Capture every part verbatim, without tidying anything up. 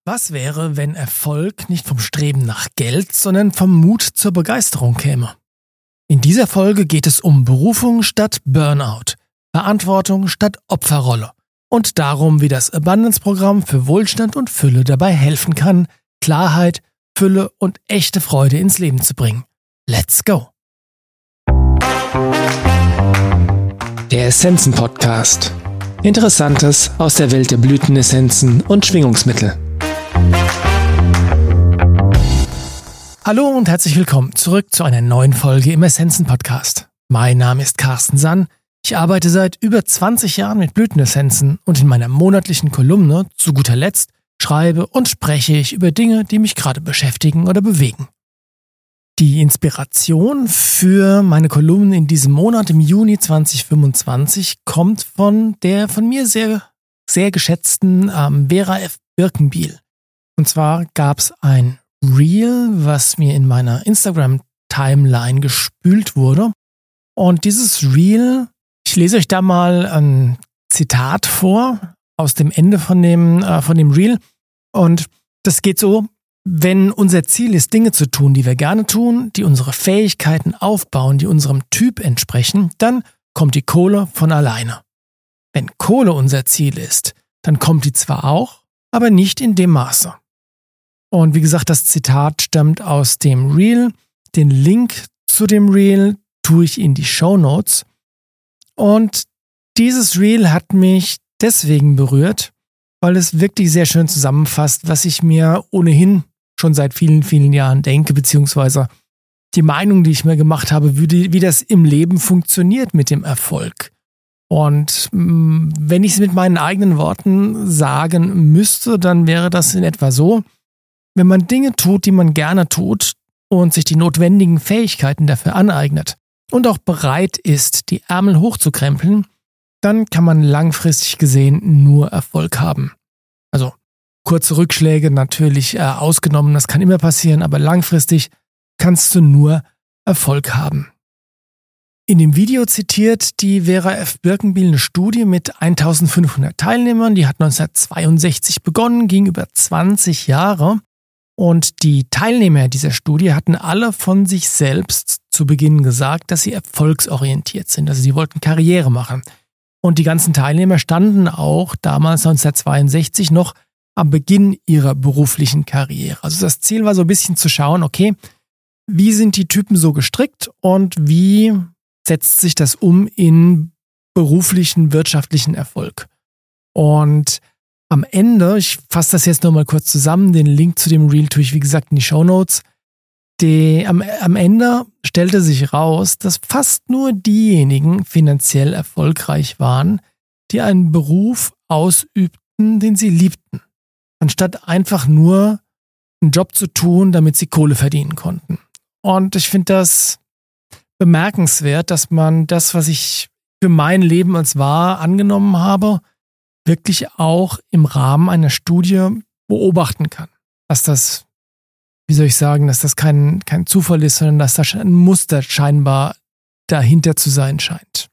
Was wäre, wenn Erfolg nicht vom Streben nach Geld, sondern vom Mut zur Begeisterung käme? In dieser Folge geht es um Berufung statt Burnout, Verantwortung statt Opferrolle und darum, wie das Abundance-Programm für Wohlstand und Fülle dabei helfen kann, Klarheit, Fülle und echte Freude ins Leben zu bringen. Let's go! Der Essenzen-Podcast. Interessantes aus der Welt der Blütenessenzen und Schwingungsmittel. Hallo und herzlich willkommen zurück zu einer neuen Folge im Essenzen-Podcast. Mein Name ist Carsten Sann. Ich arbeite seit über zwanzig Jahren mit Blütenessenzen und in meiner monatlichen Kolumne, zu guter Letzt, schreibe und spreche ich über Dinge, die mich gerade beschäftigen oder bewegen. Die Inspiration für meine Kolumnen in diesem Monat im Juni zwanzig fünfundzwanzig kommt von der von mir sehr, sehr geschätzten ähm, Vera F. Birkenbiel. Und zwar gab es ein Reel, was mir in meiner Instagram-Timeline gespült wurde. Und dieses Reel, ich lese euch da mal ein Zitat vor aus dem Ende von dem, äh, von dem Reel. Und das geht so: Wenn unser Ziel ist, Dinge zu tun, die wir gerne tun, die unsere Fähigkeiten aufbauen, die unserem Typ entsprechen, dann kommt die Kohle von alleine. Wenn Kohle unser Ziel ist, dann kommt die zwar auch, aber nicht in dem Maße. Und wie gesagt, das Zitat stammt aus dem Reel. Den Link zu dem Reel tue ich in die Shownotes. Und dieses Reel hat mich deswegen berührt, weil es wirklich sehr schön zusammenfasst, was ich mir ohnehin schon seit vielen, vielen Jahren denke, beziehungsweise die Meinung, die ich mir gemacht habe, wie, die, wie das im Leben funktioniert mit dem Erfolg. Und mh, wenn ich es mit meinen eigenen Worten sagen müsste, dann wäre das in etwa so: Wenn man Dinge tut, die man gerne tut und sich die notwendigen Fähigkeiten dafür aneignet und auch bereit ist, die Ärmel hochzukrempeln, dann kann man langfristig gesehen nur Erfolg haben. Also kurze Rückschläge natürlich äh, ausgenommen, das kann immer passieren, aber langfristig kannst du nur Erfolg haben. In dem Video zitiert die Vera F. Birkenbiel eine Studie mit eintausendfünfhundert Teilnehmern, die hat neunzehnhundertzweiundsechzig begonnen, ging über zwanzig Jahre. Und die Teilnehmer dieser Studie hatten alle von sich selbst zu Beginn gesagt, dass sie erfolgsorientiert sind, also sie wollten Karriere machen. Und die ganzen Teilnehmer standen auch damals neunzehnhundertzweiundsechzig noch am Beginn ihrer beruflichen Karriere. Also das Ziel war so ein bisschen zu schauen, okay, wie sind die Typen so gestrickt und wie setzt sich das um in beruflichen, wirtschaftlichen Erfolg. Und am Ende, ich fasse das jetzt nochmal kurz zusammen, den Link zu dem Reel tue ich wie gesagt in die Shownotes. Die, am, am Ende stellte sich raus, dass fast nur diejenigen finanziell erfolgreich waren, die einen Beruf ausübten, den sie liebten, anstatt einfach nur einen Job zu tun, damit sie Kohle verdienen konnten. Und ich finde das bemerkenswert, dass man das, was ich für mein Leben als wahr angenommen habe, wirklich auch im Rahmen einer Studie beobachten kann. Dass das, wie soll ich sagen, dass das kein, kein Zufall ist, sondern dass da ein Muster scheinbar dahinter zu sein scheint.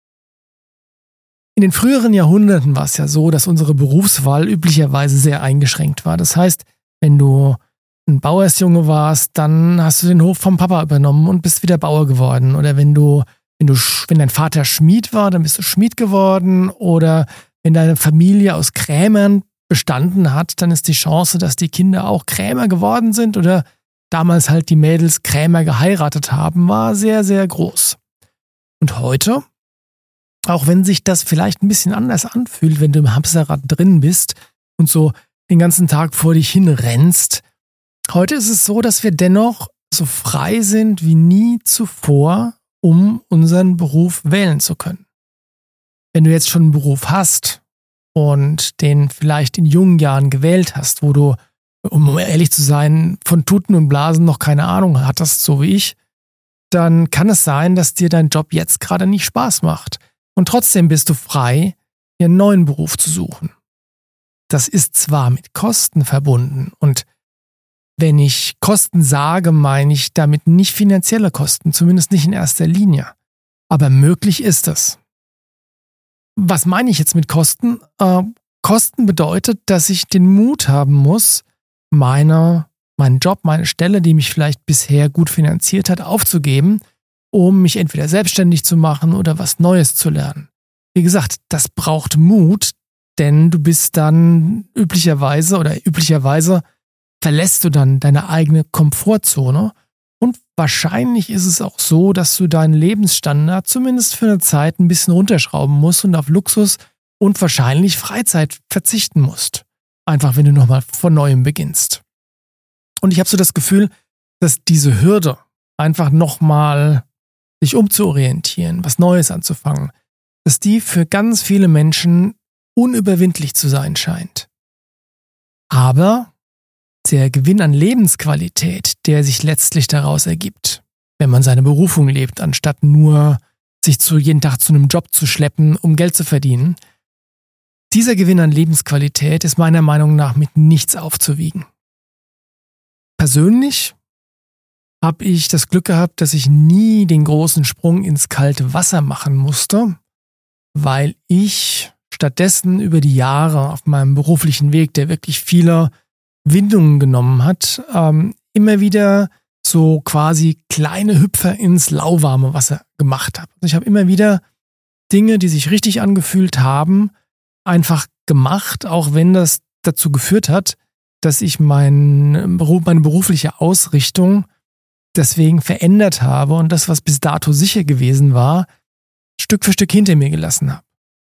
In den früheren Jahrhunderten war es ja so, dass unsere Berufswahl üblicherweise sehr eingeschränkt war. Das heißt, wenn du ein Bauersjunge warst, dann hast du den Hof vom Papa übernommen und bist wieder Bauer geworden. Oder wenn du, wenn du, wenn dein Vater Schmied war, dann bist du Schmied geworden. Oder wenn deine Familie aus Krämern bestanden hat, dann ist die Chance, dass die Kinder auch Krämer geworden sind oder damals halt die Mädels Krämer geheiratet haben, war sehr, sehr groß. Und heute, auch wenn sich das vielleicht ein bisschen anders anfühlt, wenn du im Hamsterrad drin bist und so den ganzen Tag vor dich hin rennst, heute ist es so, dass wir dennoch so frei sind wie nie zuvor, um unseren Beruf wählen zu können. Wenn du jetzt schon einen Beruf hast und den vielleicht in jungen Jahren gewählt hast, wo du, um ehrlich zu sein, von Tuten und Blasen noch keine Ahnung hattest, so wie ich, dann kann es sein, dass dir dein Job jetzt gerade nicht Spaß macht. Und trotzdem bist du frei, dir einen neuen Beruf zu suchen. Das ist zwar mit Kosten verbunden und wenn ich Kosten sage, meine ich damit nicht finanzielle Kosten, zumindest nicht in erster Linie. Aber möglich ist es. Was meine ich jetzt mit Kosten? Äh, Kosten bedeutet, dass ich den Mut haben muss, meine, meinen Job, meine Stelle, die mich vielleicht bisher gut finanziert hat, aufzugeben, um mich entweder selbstständig zu machen oder was Neues zu lernen. Wie gesagt, das braucht Mut, denn du bist dann üblicherweise oder üblicherweise verlässt du dann deine eigene Komfortzone und wahrscheinlich ist es auch so, dass du deinen Lebensstandard zumindest für eine Zeit ein bisschen runterschrauben musst und auf Luxus und wahrscheinlich Freizeit verzichten musst. Einfach, wenn du nochmal von Neuem beginnst. Und ich habe so das Gefühl, dass diese Hürde, einfach nochmal sich umzuorientieren, was Neues anzufangen, dass die für ganz viele Menschen unüberwindlich zu sein scheint. Aber der Gewinn an Lebensqualität, der sich letztlich daraus ergibt, wenn man seine Berufung lebt, anstatt nur sich zu jeden Tag zu einem Job zu schleppen, um Geld zu verdienen, dieser Gewinn an Lebensqualität ist meiner Meinung nach mit nichts aufzuwiegen. Persönlich habe ich das Glück gehabt, dass ich nie den großen Sprung ins kalte Wasser machen musste, weil ich stattdessen über die Jahre auf meinem beruflichen Weg, der wirklich viele Windungen genommen hat, ähm, immer wieder so quasi kleine Hüpfer ins lauwarme Wasser gemacht habe. Also ich habe immer wieder Dinge, die sich richtig angefühlt haben, einfach gemacht, auch wenn das dazu geführt hat, dass ich mein Beruf, meine berufliche Ausrichtung deswegen verändert habe und das, was bis dato sicher gewesen war, Stück für Stück hinter mir gelassen habe.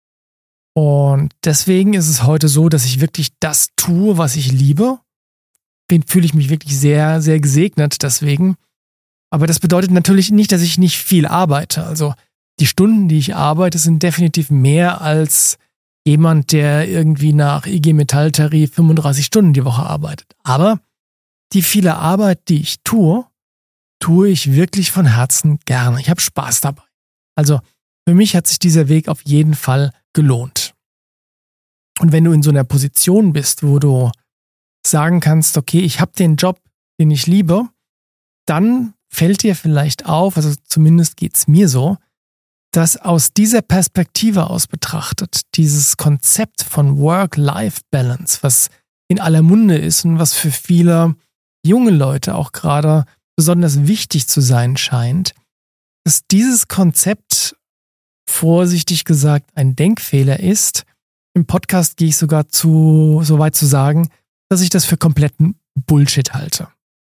Und deswegen ist es heute so, dass ich wirklich das tue, was ich liebe. Den fühle ich mich wirklich sehr, sehr gesegnet deswegen. Aber das bedeutet natürlich nicht, dass ich nicht viel arbeite. Also die Stunden, die ich arbeite, sind definitiv mehr als jemand, der irgendwie nach I G Metall-Tarif fünfunddreißig Stunden die Woche arbeitet. Aber die viele Arbeit, die ich tue, tue ich wirklich von Herzen gerne. Ich habe Spaß dabei. Also für mich hat sich dieser Weg auf jeden Fall gelohnt. Und wenn du in so einer Position bist, wo du sagen kannst, okay, ich habe den Job, den ich liebe, dann fällt dir vielleicht auf, also zumindest geht's mir so, dass aus dieser Perspektive aus betrachtet, dieses Konzept von Work-Life-Balance, was in aller Munde ist und was für viele junge Leute auch gerade besonders wichtig zu sein scheint, dass dieses Konzept, vorsichtig gesagt, ein Denkfehler ist. Im Podcast gehe ich sogar zu, so weit zu sagen, dass ich das für kompletten Bullshit halte.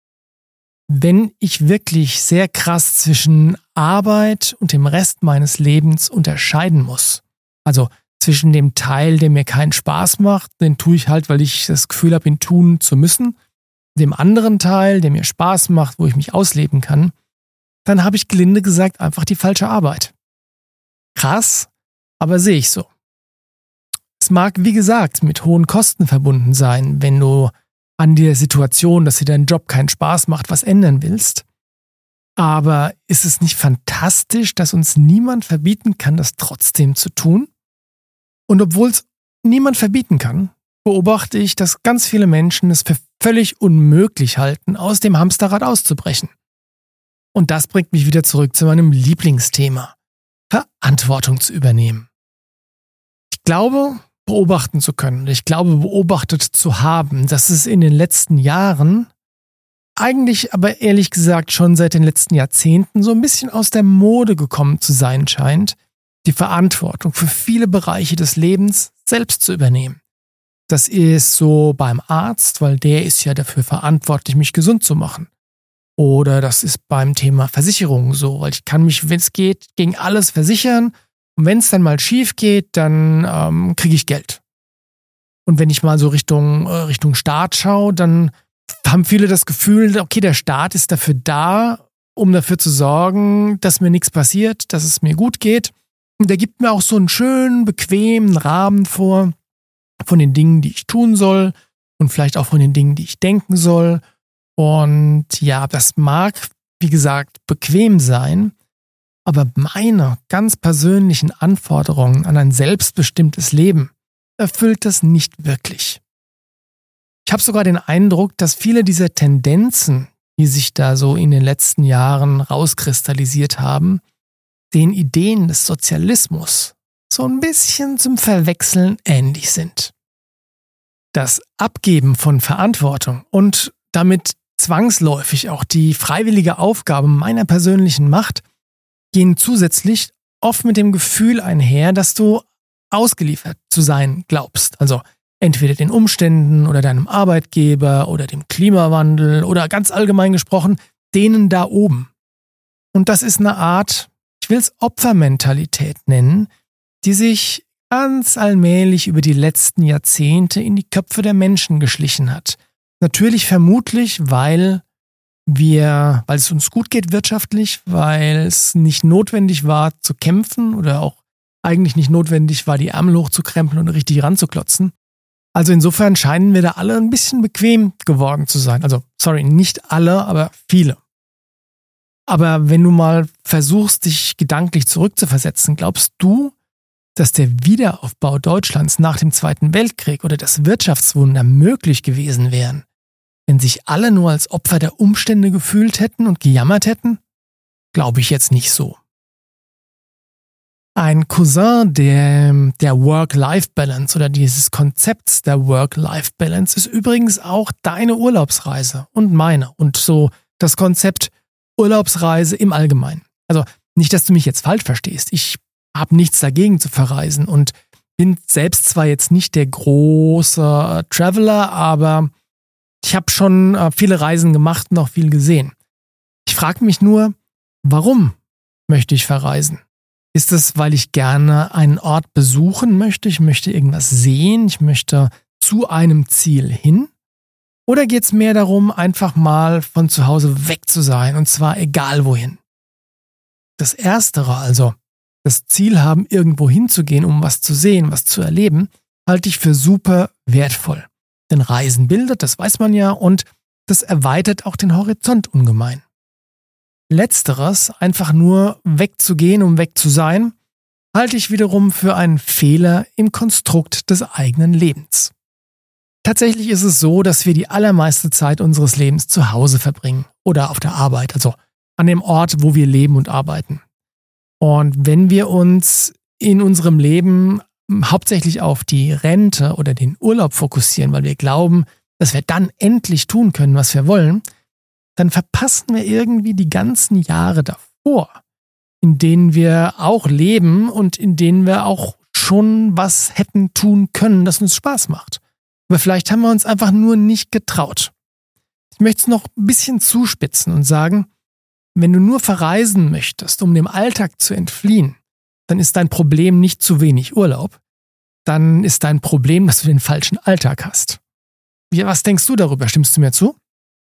Wenn ich wirklich sehr krass zwischen Arbeit und dem Rest meines Lebens unterscheiden muss, also zwischen dem Teil, der mir keinen Spaß macht, den tue ich halt, weil ich das Gefühl habe, ihn tun zu müssen, dem anderen Teil, der mir Spaß macht, wo ich mich ausleben kann, dann habe ich gelinde gesagt einfach die falsche Arbeit. Krass, aber sehe ich so. Es mag, wie gesagt, mit hohen Kosten verbunden sein, wenn du an der Situation, dass dir dein Job keinen Spaß macht, was ändern willst. Aber ist es nicht fantastisch, dass uns niemand verbieten kann, das trotzdem zu tun? Und obwohl es niemand verbieten kann, beobachte ich, dass ganz viele Menschen es für völlig unmöglich halten, aus dem Hamsterrad auszubrechen. Und das bringt mich wieder zurück zu meinem Lieblingsthema: Verantwortung zu übernehmen. Ich glaube, beobachten zu können, ich glaube, beobachtet zu haben, dass es in den letzten Jahren, eigentlich aber ehrlich gesagt schon seit den letzten Jahrzehnten, so ein bisschen aus der Mode gekommen zu sein scheint, die Verantwortung für viele Bereiche des Lebens selbst zu übernehmen. Das ist so beim Arzt, weil der ist ja dafür verantwortlich, mich gesund zu machen. Oder das ist beim Thema Versicherung so, weil ich kann mich, wenn es geht, gegen alles versichern. Und wenn es dann mal schief geht, dann ähm, kriege ich Geld. Und wenn ich mal so Richtung, äh, Richtung Staat schaue, dann haben viele das Gefühl, okay, der Staat ist dafür da, um dafür zu sorgen, dass mir nichts passiert, dass es mir gut geht. Und der gibt mir auch so einen schönen, bequemen Rahmen vor von den Dingen, die ich tun soll und vielleicht auch von den Dingen, die ich denken soll. Und ja, das mag, wie gesagt, bequem sein, aber meine ganz persönlichen Anforderungen an ein selbstbestimmtes Leben erfüllt das nicht wirklich. Ich habe sogar den Eindruck, dass viele dieser Tendenzen, die sich da so in den letzten Jahren rauskristallisiert haben, den Ideen des Sozialismus so ein bisschen zum Verwechseln ähnlich sind. Das Abgeben von Verantwortung und damit zwangsläufig auch die freiwillige Aufgabe meiner persönlichen Macht gehen zusätzlich oft mit dem Gefühl einher, dass du ausgeliefert zu sein glaubst. Also entweder den Umständen oder deinem Arbeitgeber oder dem Klimawandel oder ganz allgemein gesprochen, denen da oben. Und das ist eine Art, ich will es Opfermentalität nennen, die sich ganz allmählich über die letzten Jahrzehnte in die Köpfe der Menschen geschlichen hat. Natürlich vermutlich, weil wir, weil es uns gut geht wirtschaftlich, weil es nicht notwendig war zu kämpfen oder auch eigentlich nicht notwendig war, die Ärmel hochzukrempeln und richtig ranzuklotzen. Also insofern scheinen wir da alle ein bisschen bequem geworden zu sein. Also, sorry, nicht alle, aber viele. Aber wenn du mal versuchst, dich gedanklich zurückzuversetzen, glaubst du, dass der Wiederaufbau Deutschlands nach dem Zweiten Weltkrieg oder das Wirtschaftswunder möglich gewesen wären, wenn sich alle nur als Opfer der Umstände gefühlt hätten und gejammert hätten? Glaube ich jetzt nicht so. Ein Cousin der, der Work-Life-Balance oder dieses Konzepts der Work-Life-Balance ist übrigens auch deine Urlaubsreise und meine und so das Konzept Urlaubsreise im Allgemeinen. Also nicht, dass du mich jetzt falsch verstehst. Ich habe nichts dagegen zu verreisen und bin selbst zwar jetzt nicht der große Traveler, aber ich habe schon viele Reisen gemacht und auch viel gesehen. Ich frage mich nur, warum möchte ich verreisen? Ist es, weil ich gerne einen Ort besuchen möchte? Ich möchte irgendwas sehen? Ich möchte zu einem Ziel hin? Oder geht es mehr darum, einfach mal von zu Hause weg zu sein und zwar egal wohin? Das Erstere, also das Ziel haben, irgendwo hinzugehen, um was zu sehen, was zu erleben, halte ich für super wertvoll. Denn Reisen bildet, das weiß man ja, und das erweitert auch den Horizont ungemein. Letzteres, einfach nur wegzugehen, um weg zu sein, halte ich wiederum für einen Fehler im Konstrukt des eigenen Lebens. Tatsächlich ist es so, dass wir die allermeiste Zeit unseres Lebens zu Hause verbringen oder auf der Arbeit, also an dem Ort, wo wir leben und arbeiten. Und wenn wir uns in unserem Leben hauptsächlich auf die Rente oder den Urlaub fokussieren, weil wir glauben, dass wir dann endlich tun können, was wir wollen, dann verpassen wir irgendwie die ganzen Jahre davor, in denen wir auch leben und in denen wir auch schon was hätten tun können, das uns Spaß macht. Aber vielleicht haben wir uns einfach nur nicht getraut. Ich möchte es noch ein bisschen zuspitzen und sagen, wenn du nur verreisen möchtest, um dem Alltag zu entfliehen, dann ist dein Problem nicht zu wenig Urlaub. Dann ist dein Problem, dass du den falschen Alltag hast. Ja, was denkst du darüber? Stimmst du mir zu?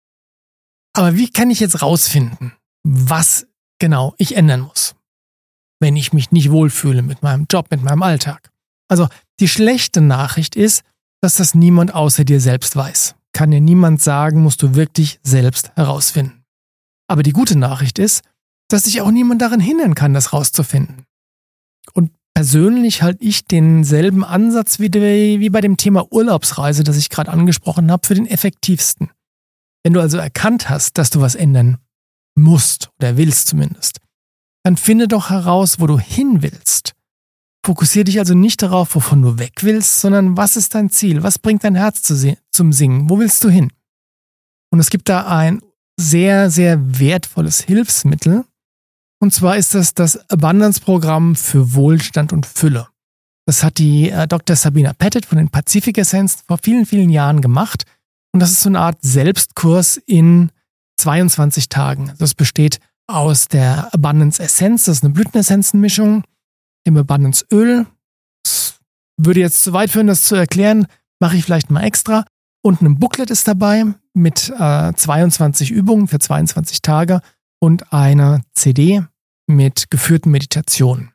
Aber wie kann ich jetzt rausfinden, was genau ich ändern muss, wenn ich mich nicht wohlfühle mit meinem Job, mit meinem Alltag? Also die schlechte Nachricht ist, dass das niemand außer dir selbst weiß. Kann dir niemand sagen, musst du wirklich selbst herausfinden. Aber die gute Nachricht ist, dass dich auch niemand daran hindern kann, das rauszufinden. Und persönlich halte ich denselben Ansatz wie, wie bei dem Thema Urlaubsreise, das ich gerade angesprochen habe, für den effektivsten. Wenn du also erkannt hast, dass du was ändern musst oder willst zumindest, dann finde doch heraus, wo du hin willst. Fokussiere dich also nicht darauf, wovon du weg willst, sondern was ist dein Ziel? Was bringt dein Herz zu se- zum Singen? Wo willst du hin? Und es gibt da ein sehr, sehr wertvolles Hilfsmittel. Und zwar ist das das Abundance-Programm für Wohlstand und Fülle. Das hat die äh, Doktor Sabina Pettit von den Pacific Essenzen vor vielen, vielen Jahren gemacht. Und das ist so eine Art Selbstkurs in zweiundzwanzig Tagen. Das besteht aus der Abundance Essenz, das ist eine Blütenessenzenmischung, dem Abundance Öl. Das würde jetzt zu weit führen, das zu erklären, mache ich vielleicht mal extra. Und ein Booklet ist dabei mit äh, zweiundzwanzig Übungen für zweiundzwanzig Tage und eine C D mit geführten Meditationen.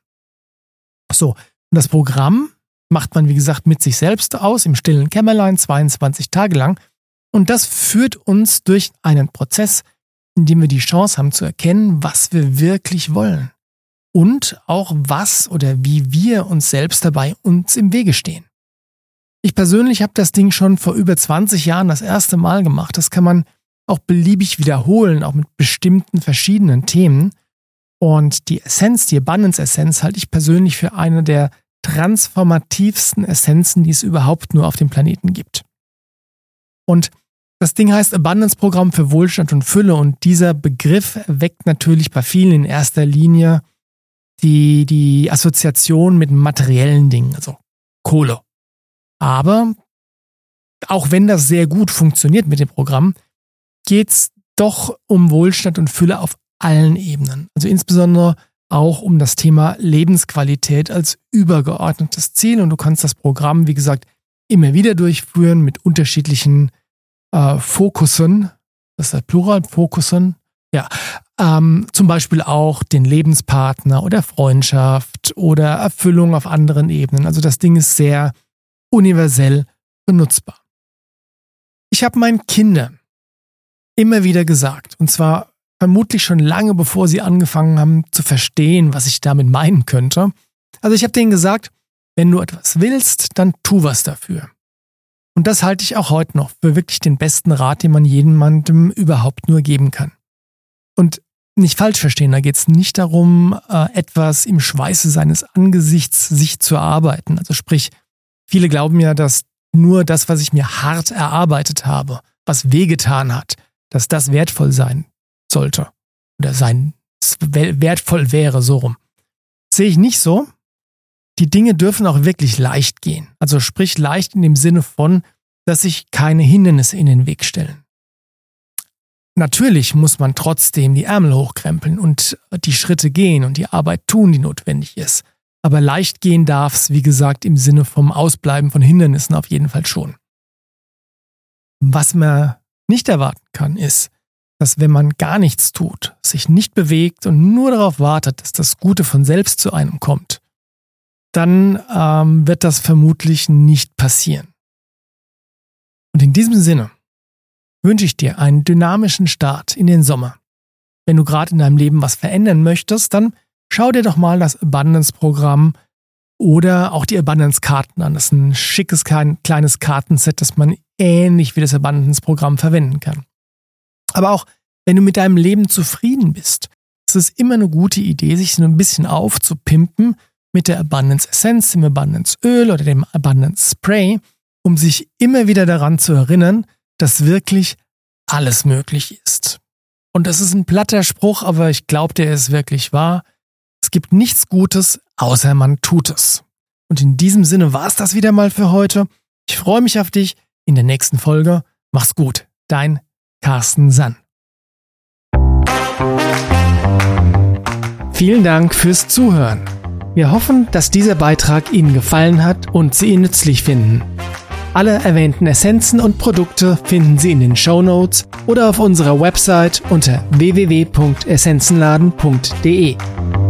So, und das Programm macht man, wie gesagt, mit sich selbst aus, im stillen Kämmerlein, zweiundzwanzig Tage lang. Und das führt uns durch einen Prozess, in dem wir die Chance haben zu erkennen, was wir wirklich wollen. Und auch was oder wie wir uns selbst dabei uns im Wege stehen. Ich persönlich habe das Ding schon vor über zwanzig Jahren das erste Mal gemacht. Das kann man auch beliebig wiederholen, auch mit bestimmten verschiedenen Themen. Und die Essenz, die Abundance-Essenz, halte ich persönlich für eine der transformativsten Essenzen, die es überhaupt nur auf dem Planeten gibt. Und das Ding heißt Abundance-Programm für Wohlstand und Fülle und dieser Begriff weckt natürlich bei vielen in erster Linie die, die Assoziation mit materiellen Dingen, also Kohle. Aber auch wenn das sehr gut funktioniert mit dem Programm, geht es doch um Wohlstand und Fülle auf allen Ebenen. Also insbesondere auch um das Thema Lebensqualität als übergeordnetes Ziel. Und du kannst das Programm, wie gesagt, immer wieder durchführen mit unterschiedlichen äh, Fokussen. Das ist der Plural, Fokussen. Ja, ähm, zum Beispiel auch den Lebenspartner oder Freundschaft oder Erfüllung auf anderen Ebenen. Also das Ding ist sehr universell benutzbar. Ich habe meinen Kindern immer wieder gesagt, und zwar vermutlich schon lange bevor sie angefangen haben zu verstehen, was ich damit meinen könnte. Also ich habe denen gesagt, wenn du etwas willst, dann tu was dafür. Und das halte ich auch heute noch für wirklich den besten Rat, den man jemandem überhaupt nur geben kann. Und nicht falsch verstehen, da geht es nicht darum, etwas im Schweiße seines Angesichts sich zu erarbeiten. Also sprich, viele glauben ja, dass nur das, was ich mir hart erarbeitet habe, was wehgetan hat, dass das wertvoll sein sollte oder sein wertvoll wäre, so rum. Sehe ich nicht so. Die Dinge dürfen auch wirklich leicht gehen. Also sprich leicht in dem Sinne von, dass sich keine Hindernisse in den Weg stellen. Natürlich muss man trotzdem die Ärmel hochkrempeln und die Schritte gehen und die Arbeit tun, die notwendig ist. Aber leicht gehen darf es, wie gesagt, im Sinne vom Ausbleiben von Hindernissen auf jeden Fall schon. Was man nicht erwarten kann, ist, dass wenn man gar nichts tut, sich nicht bewegt und nur darauf wartet, dass das Gute von selbst zu einem kommt, dann ähm, wird das vermutlich nicht passieren. Und in diesem Sinne wünsche ich dir einen dynamischen Start in den Sommer. Wenn du gerade in deinem Leben was verändern möchtest, dann schau dir doch mal das Abundance-Programm oder auch die Abundance-Karten an. Das ist ein schickes kleines Kartenset, das man ähnlich wie das Abundance-Programm verwenden kann. Aber auch wenn du mit deinem Leben zufrieden bist, ist es immer eine gute Idee, sich so ein bisschen aufzupimpen mit der Abundance-Essenz, dem Abundance-Öl oder dem Abundance-Spray, um sich immer wieder daran zu erinnern, dass wirklich alles möglich ist. Und das ist ein platter Spruch, aber ich glaube, der ist wirklich wahr. Es gibt nichts Gutes, außer man tut es. Und in diesem Sinne war es das wieder mal für heute. Ich freue mich auf dich in der nächsten Folge. Mach's gut, dein Carsten Sann. Vielen Dank fürs Zuhören. Wir hoffen, dass dieser Beitrag Ihnen gefallen hat und Sie ihn nützlich finden. Alle erwähnten Essenzen und Produkte finden Sie in den Shownotes oder auf unserer Website unter w w w punkt essenzenladen punkt d e.